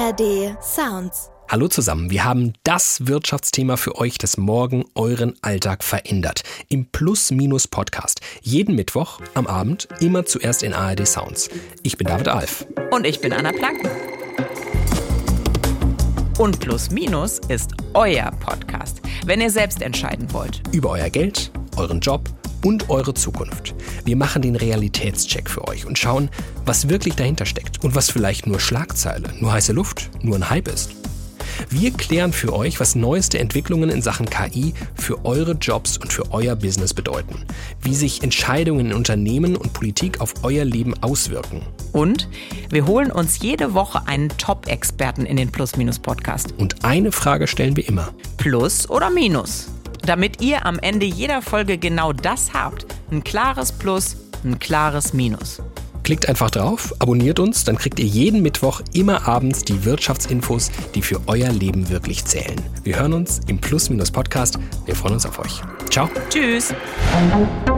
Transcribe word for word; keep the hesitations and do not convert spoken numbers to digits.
R D Sounds. Hallo zusammen, wir haben das Wirtschaftsthema für euch, das morgen euren Alltag verändert. Im Plus-Minus-Podcast. Jeden Mittwoch am Abend, immer zuerst in A R D Sounds. Ich bin David Alf. Und ich bin Anna Planken. Und Plus Minus ist euer Podcast, wenn ihr selbst entscheiden wollt. Über euer Geld, euren Job und eure Zukunft. Wir machen den Realitätscheck für euch und schauen, was wirklich dahinter steckt und was vielleicht nur Schlagzeile, nur heiße Luft, nur ein Hype ist. Wir klären für euch, was neueste Entwicklungen in Sachen K I für eure Jobs und für euer Business bedeuten, wie sich Entscheidungen in Unternehmen und Politik auf euer Leben auswirken. Und wir holen uns jede Woche einen Top-Experten in den Plus-Minus-Podcast. Und eine Frage stellen wir immer. Plus oder Minus? Damit ihr am Ende jeder Folge genau das habt. Ein klares Plus, ein klares Minus. Klickt einfach drauf, abonniert uns, dann kriegt ihr jeden Mittwoch immer abends die Wirtschaftsinfos, die für euer Leben wirklich zählen. Wir hören uns im Plus-Minus-Podcast. Wir freuen uns auf euch. Ciao. Tschüss.